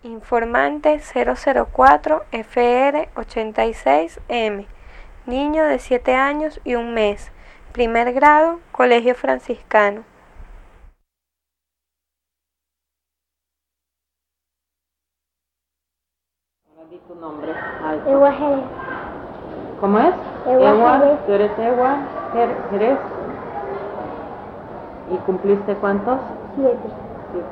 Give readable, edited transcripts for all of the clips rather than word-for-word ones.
Informante 004-FR86M. Niño de 7 años y 1 mes. Primer grado, Colegio Franciscano. Ahora di tu nombre. Ewa Jerez. ¿Cómo es? Ewa Jerez. ¿Tú eres Ewa Jerez? ¿Y cumpliste cuántos? 7. 7.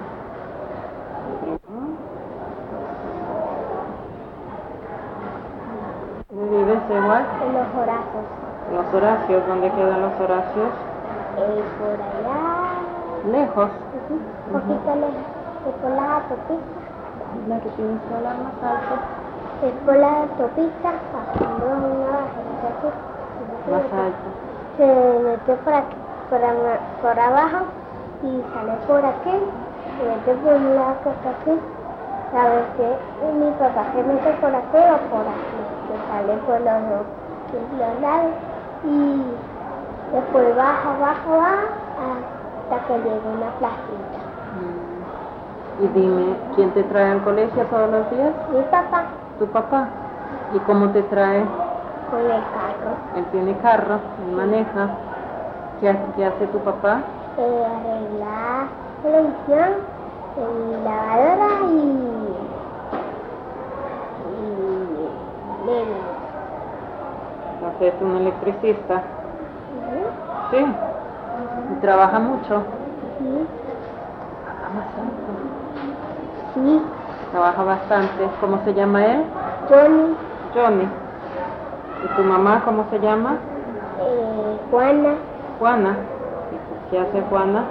¿Dónde vives, Ewa? En los Horazos. Los Horacios. ¿Dónde quedan los Horacios? Por allá. Lejos. Un poquito lejos. Es por la autopista. La que tienes que hablar más alto. Es por la autopista. Bajando una bajadita aquí. Más alto. Se mete por aquí, por abajo y sale por aquí. Se mete por un lado que está aquí. A veces mi papá se mete por aquí o por aquí. Que sale por los lados. Y después baja hasta que llega una placita. Y dime, ¿quién te trae al colegio todos los días? Mi papá ¿Tu papá? ¿Y cómo te trae? con el carro. Él tiene carro, él maneja. ¿Qué hace tu papá? Arreglar televisión, lavadora y Es un electricista. Sí. ¿Y trabaja mucho? Sí. Bastante. Sí. Trabaja bastante. ¿Cómo se llama él? Johnny. ¿Y tu mamá cómo se llama? Juana. Juana. ¿Y qué hace Juana?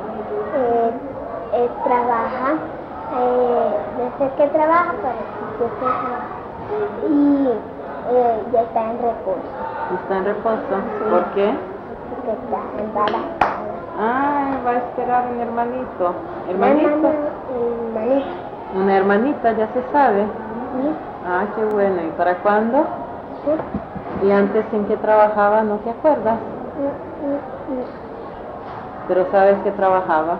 Trabaja, no sé qué trabaja, pero sí que trabaja. Y ya está en reposo. ¿Está en reposo? ¿Por qué? Porque está embarazada. Ah, va a esperar un hermanito. ¿Hermanito? Hermanita. Una hermanita, ya se sabe. Sí. Ah, qué bueno. ¿Y para cuándo? Sí. ¿Y antes en qué trabajaba? ¿No te acuerdas? Pero sabes que trabajaba.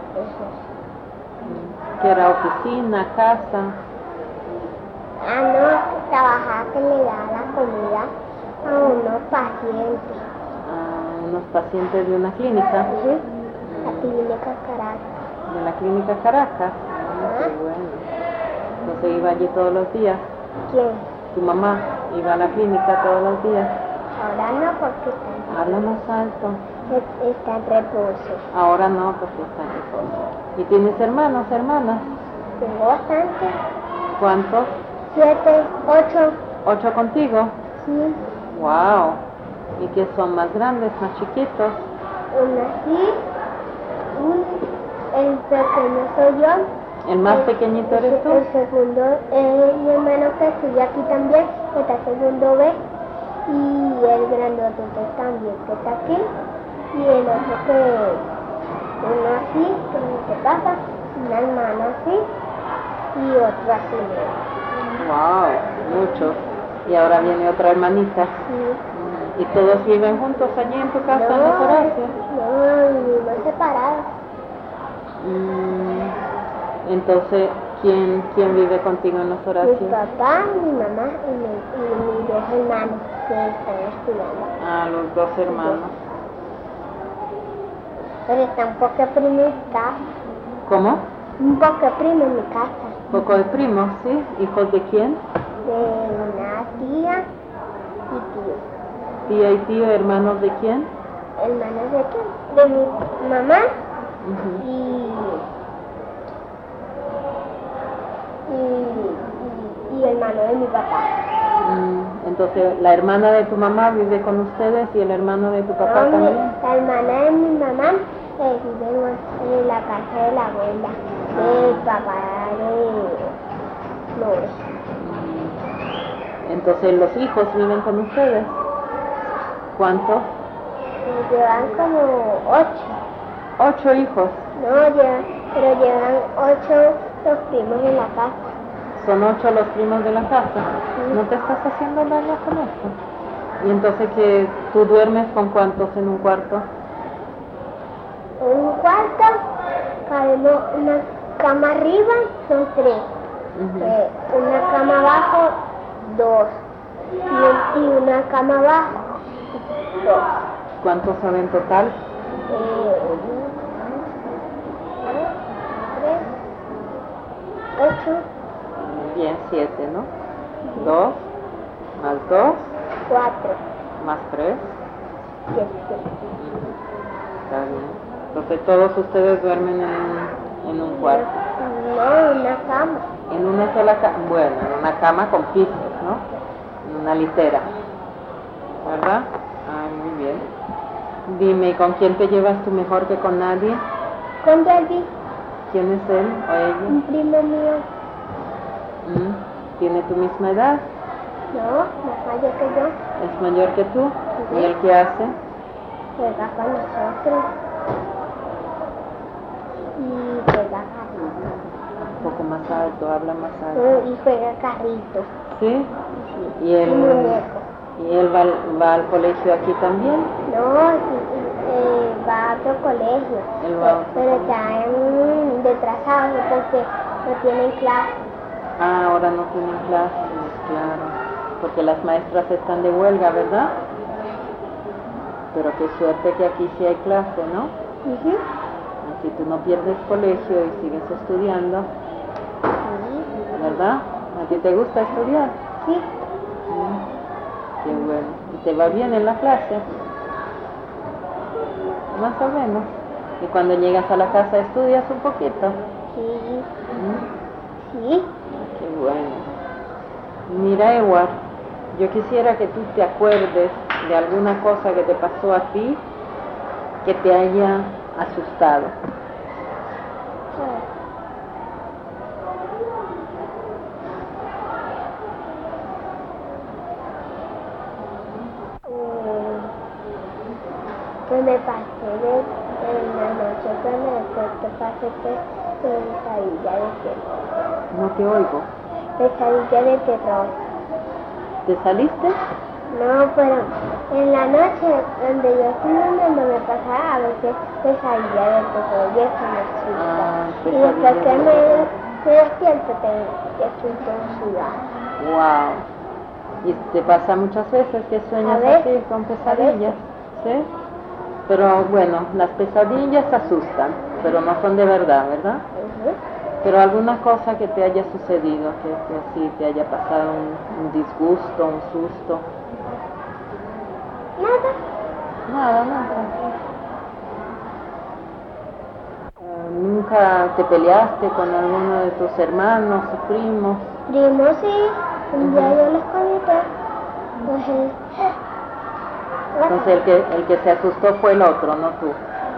Que era oficina, casa. No, trabajaba que le daba la comida a unos pacientes. A unos pacientes de una clínica. La clínica Caracas. De la clínica Caracas. Ah, qué bueno. Entonces iba allí todos los días. ¿Quién? Tu mamá iba a la clínica todos los días. Ahora no, porque está Habla más alto. en reposo. Ahora no, porque está en reposo. ¿Y tienes hermanos, hermanas? Tengo bastante. ¿Cuántos? 7, 8. ¿8 contigo? Sí. Wow. ¿Y qué son más grandes, más chiquitos? Una sí. Y el pequeño soy yo. ¿El más pequeñito eres tú? El segundo es mi hermano que estudia aquí también, que está segundo B. Y el grandote también, que está aquí. Y el otro que uno así, que no se pasa, una hermana así y otro así. Wow, muchos. Y ahora viene otra hermanita. Sí. ¿Y todos viven juntos allí en tu casa, en los Horacios? No, vivimos separados. Entonces, ¿quién vive contigo en los Horacios? Mi papá, mi mamá y mis 2 hermanos que están estudiando. Ah, los 2 hermanos. Pero está un poco primo en mi casa. ¿Cómo? Un poco primo en mi casa. ¿Poco de primos, sí? ¿Hijos de quién? De una tía y tío. Tía y tío, ¿hermanos de quién? ¿Hermanos de quién? De mi mamá y hermano de mi papá. Entonces, ¿la hermana de tu mamá vive con ustedes y el hermano de tu papá No, también? La hermana de mi mamá vive en la casa de la abuela, del papá de Lore. Entonces, ¿los hijos viven con ustedes? ¿Cuántos? Llevan como 8. 8 hijos. No, pero llevan 8 los primos en la casa. Son 8 los primos de la casa. ¿No te estás haciendo daño con esto? Y entonces, ¿que tú duermes con cuántos en un cuarto? En un cuarto, cabemos una cama arriba, son 3. Una cama abajo, 2. Y una cama abajo, 2. ¿Cuántos son en total? 3, 8, Bien, 7, ¿no? 2 más 2 4, más 3. 7. Está bien. Entonces todos ustedes duermen en un cuarto. No, una cama. En una sola cama. Bueno, en una cama con pisos, ¿no? En una litera. ¿Verdad? Ah, muy bien. Dime, ¿con quién te llevas tú mejor que con nadie? Con David, ¿Quién es él o ella? un primo mío. ¿Tiene tu misma edad? No, más mayor que yo. ¿Es mayor que tú? ¿Y él qué hace? Juega con nosotros. Y juega carrito. Un poco más alto, habla más alto. Y juega carrito. ¿Sí? Sí. ¿Y él, muñeco. ¿y él va al colegio aquí también? No, va a otro colegio. Él va a otro pero colegio. está retrasado porque no tienen clase. Ah, ahora no tienen clases, claro. Porque las maestras están de huelga, ¿verdad? Pero qué suerte que aquí sí hay clase, ¿no? Ujú. Así tú no pierdes colegio y sigues estudiando, Sí. ¿verdad? ¿A ti te gusta estudiar? Sí. Qué bueno. ¿Y te va bien en la clase? Más o menos. ¿Y cuando llegas a la casa estudias un poquito? Sí. ¿Mm? Sí. Qué bueno. Mira, Edward, yo quisiera que tú te acuerdes de alguna cosa que te pasó a ti que te haya asustado. Que me pasé en la noche con el cuarto pasé pesadilla de terror. No te oigo. Pesadilla de terror. ¿Te saliste? No, pero en la noche donde yo estoy durmiendo me pasaba a veces pesadilla de terror y eso me asusta. Y después que me despierto te siento sudar. Wow. ¿Y te pasa muchas veces que sueñas A veces, así con pesadillas? ¿Sí? Pero bueno, las pesadillas asustan, pero no son de verdad, ¿verdad? Ujú. Pero alguna cosa que te haya sucedido, que así te haya pasado un disgusto, un susto. Nada. Nada. ¿Nunca te peleaste con alguno de tus hermanos o primos? Primo sí, un día yo les conté. Pues, Entonces el que se asustó fue el otro, no tú.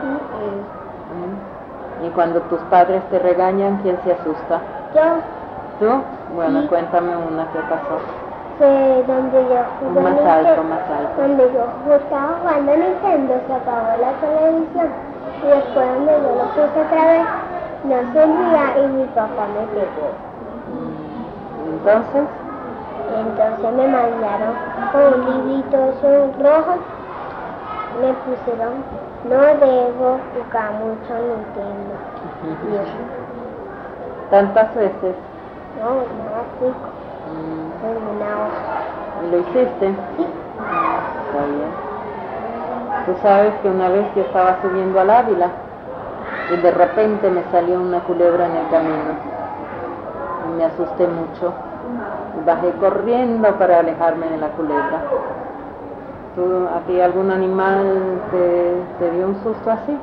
Y cuando tus padres te regañan, ¿quién se asusta? Yo ¿Tú? Bueno, Sí. cuéntame una que pasó. fue donde yo jugué Más alto. Donde yo estaba jugando Nintendo, se apagó la televisión y después donde yo lo puse otra vez, no servía y mi papá me pegó. Entonces, Entonces me mandaron con un librito eso rojo, me pusieron, no debo jugar mucho Nintendo. Y eso, tantas veces. no, así, en una hoja. ¿Lo hiciste? Sí. Está bien. Tú sabes que una vez yo estaba subiendo al Ávila y de repente me salió una culebra en el camino. Y me asusté mucho. Y bajé corriendo para alejarme de la culebra. ¿Tú, a ti algún animal te dio un susto así?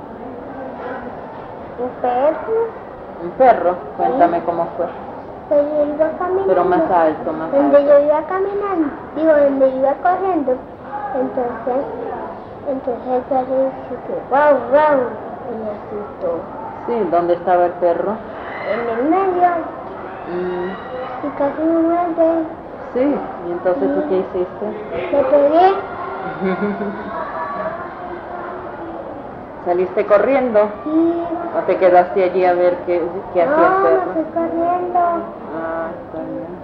Un perro, ¿Un perro? Cuéntame cómo fue. que yo iba caminando. Pero más alto. Donde yo iba caminando, donde iba corriendo, entonces el perro dice que guau, guau, y me asustó. Sí, ¿dónde estaba el perro? En el medio, y casi me muerde, Sí, ¿y entonces tú qué hiciste? le pegué, ¿Saliste corriendo y o te quedaste allí a ver qué hacía el no, me perro? fui corriendo. Ah, está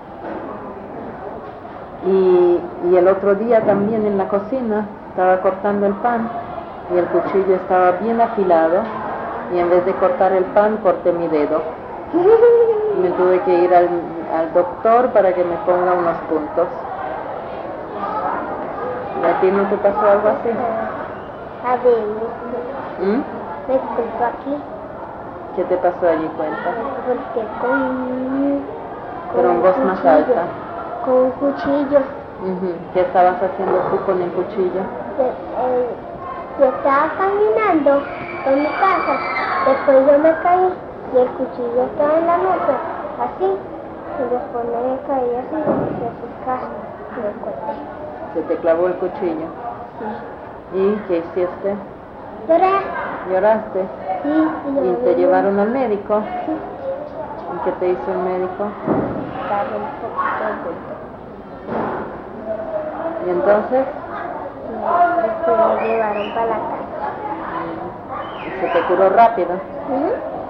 bien. Y el otro día también en la cocina estaba cortando el pan y el cuchillo estaba bien afilado y en vez de cortar el pan corté mi dedo. Me tuve que ir al doctor para que me ponga unos puntos. ¿Y a ti no te pasó algo así? A ver, ¿Mm? me explico aquí. ¿Qué te pasó allí? Cuenta. Porque con Pero en un voz más cuchillo, alta. con un cuchillo. Ujú. ¿Qué estabas haciendo tú con el cuchillo? Yo estaba caminando en mi casa, después yo me caí y el cuchillo estaba en la mesa, así, y después me caí así, y así me corté. Se te clavó el cuchillo. Sí. ¿Y qué hiciste? Lloré, ¿Lloraste? sí, y yo ¿Y te llevaron al médico? Sí, ¿Y qué te hizo el médico? estaba un poquito de bulto. ¿Y entonces? Y después me llevaron para la casa. ¿Y se te curó rápido? ¿Mm?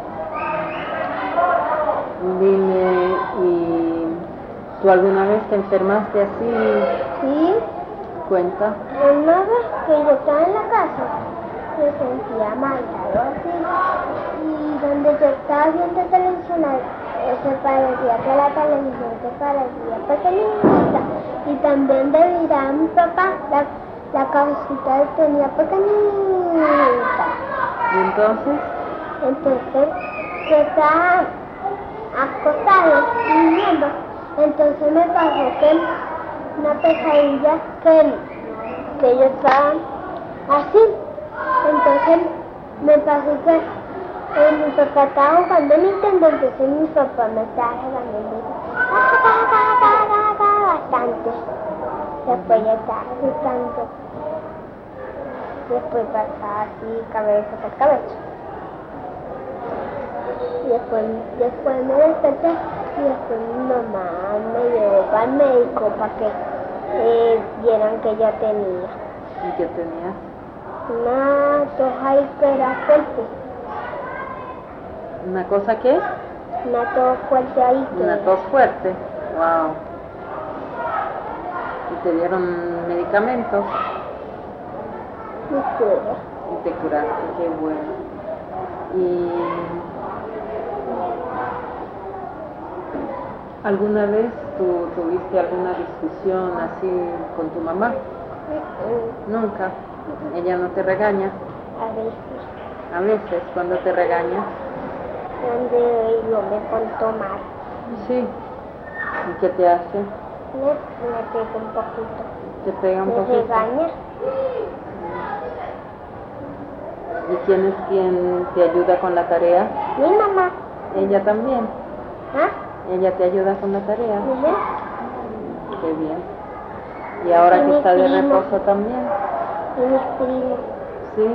Dime, ¿y tú alguna vez te enfermaste así? Sí, Cuenta. una vez que yo estaba en la casa, me sentía mal, algo así, y donde yo estaba viendo televisión, se parecía que la televisión se parecía pequeñita, y también de mirar a mi papá, la cabecita tenía pequeñita. ¿Y entonces? Entonces, yo estaba acostado y viendo, entonces me pasó que una pesadilla que yo estaba así, entonces me pasó que mi papá estaba jugando Nintendo, entonces mi papá me estaba regañando bastante, después yo estaba gritando, después pasaba así cabeza por cabeza. Y después me desperté y después mi mamá me llevó para el médico para que vieran que ella tenía ¿Y qué tenías? una tos ahí que era fuerte, ¿Una cosa qué? una tos fuerte ahí que Una tos fuerte. Wow. ¿Y te dieron medicamentos? me curé. Y te curaste, qué bueno. ¿Y alguna vez tú tuviste alguna discusión así con tu mamá? Nunca. ¿Ella no te regaña? A veces, A veces, cuando te regaña. donde yo me contó mal, Sí. ¿Y qué te hace? me pegó un poquito, ¿Te pega un me poquito? regaña, ¿Y quién es quien te ayuda con la tarea? mi mamá, Ella también. ¿ah? Ella te ayuda con la tarea. Ujú. Qué bien. Y ahora Y que mi está de primo. reposo también. Y mis primos. Sí.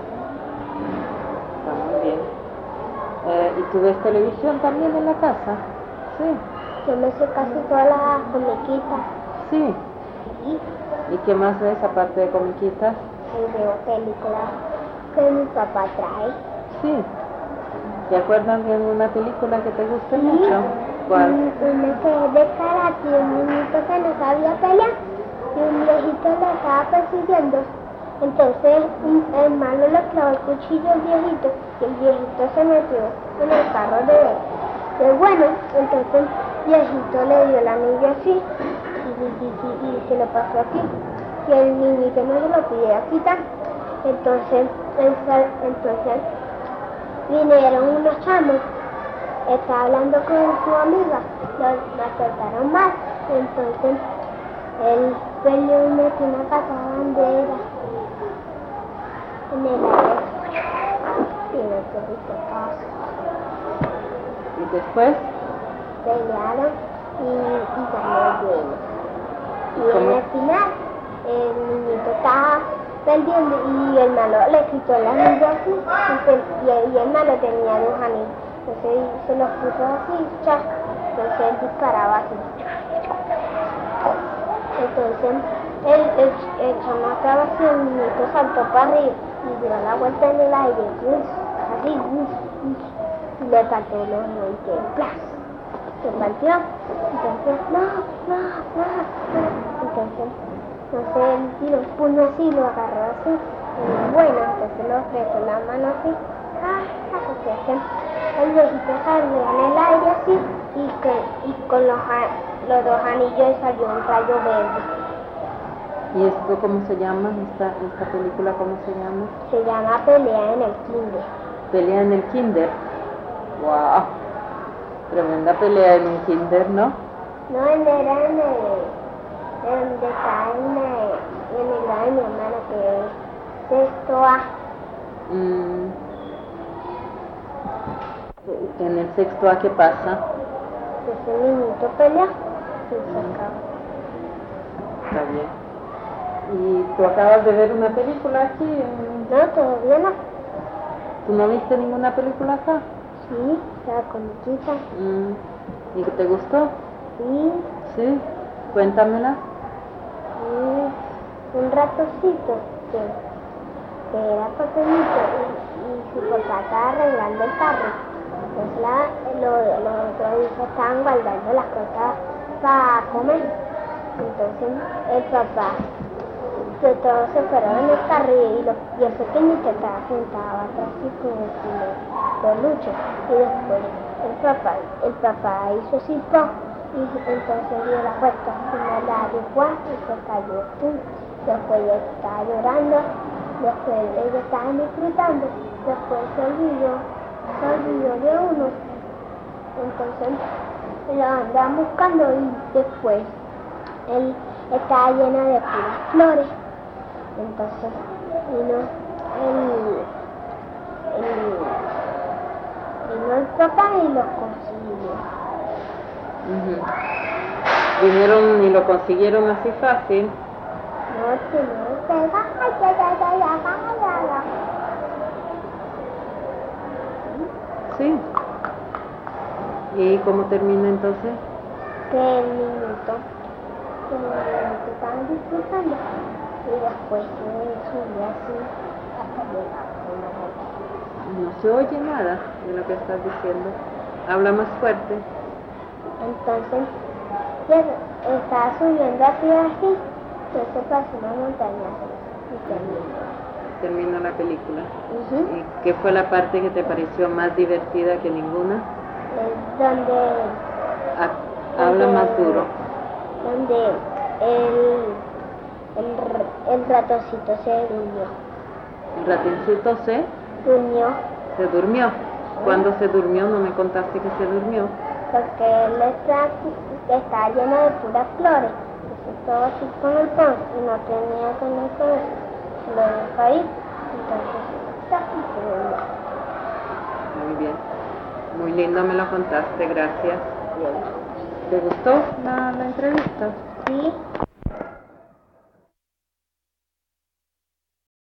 Está muy bien. ¿Y tú ves televisión también en la casa? Sí. Yo me sé casi todas las comiquitas. Sí. Sí. ¿Y qué más ves aparte de comiquitas? Y veo películas que mi papá trae. Sí. ¿Te acuerdas de alguna película que te guste mucho? ¿Cuál? Una que es de karate, un niñito que no sabía pelear y un viejito lo estaba persiguiendo. Entonces el malo le clavó el cuchillo al viejito y el viejito se metió en el carro de bueno. Entonces el viejito le dio el anillo así y se lo pasó aquí. Y el niñito no se lo pidió quitar. Entonces vinieron unos chamos, estaba hablando con su amiga, la trataron mal, entonces él peleó y metió una patada bandera en el aire y no se hizo caso. ¿Y después? Pelearon y salió bien. Y ¿Cómo? en el final el niñito estaba perdiendo y el malo le quitó el anillo así y el malo tenía 2 anillos, entonces se los puso así, ¡cha! Entonces él disparaba así. Entonces el chamaco así, el niñito saltó para arriba y dio la vuelta en el aire, así, y le partió los dientes, ¡plas! Se partió, entonces entonces él tiró el puño así, lo agarró así, y bueno, entonces lo apretó la mano así, así, el viejito salió en el aire así y con los dos anillos salió un rayo verde. ¿Y esto cómo se llama? ¿Esta película cómo se llama? Se llama Pelea en el Kinder. Pelea en el kinder. ¡Wow! Tremenda pelea en un kinder, ¿no? No, él era en donde está en el grado de mi hermana, que es sexto A. En el sexto A, ¿qué pasa? Ese niñito pelea y se acaba. Está bien. ¿Y tú acabas de ver una película aquí? No, todavía no. ¿Tú no viste ninguna película acá? Sí, la comiquita. ¿Y te gustó? Sí, Sí. Cuéntamela. un ratocito que era pequeñito y su papá estaba arreglando el carro. Entonces los otros hijos estaban guardando las cosas para comer. Entonces el papá, que todos se fueron en el carro y el pequeñito estaba sentado atrás así con el peluche. Y después el papá hizo así, ¡pum! Y entonces dio la puerta encima de la igual y se cayó. ¡Pum! Después ella estaba llorando, después ellos estaban disfrutando, después se olvidó de uno. Entonces lo andaban buscando y después él estaba lleno de puras flores. Entonces vino el papá y los consiguió. Vinieron y lo consiguieron así fácil. No, tenía que Sí. ¿Y cómo termina entonces? que el niñito estaban disfrutando y después se subió así hasta llegar a una montaña. No se oye nada de lo que estás diciendo. Habla más fuerte. Entonces estaba subiendo así, entonces pasó una montaña y Terminó la película. terminó. ¿Y qué fue la parte que te pareció más divertida que ninguna? Es donde Habla más duro. donde el ratoncito se durmió. El ratoncito se durmió. ¿Cuándo se durmió? No me contaste que se durmió. Porque él está lleno de puras flores. Entonces todo así con el pan y no tenía con el pan. Lo dejó ahí. Entonces se durmió. Muy bien. Muy lindo me lo contaste, gracias. ¿Te gustó la entrevista? Sí.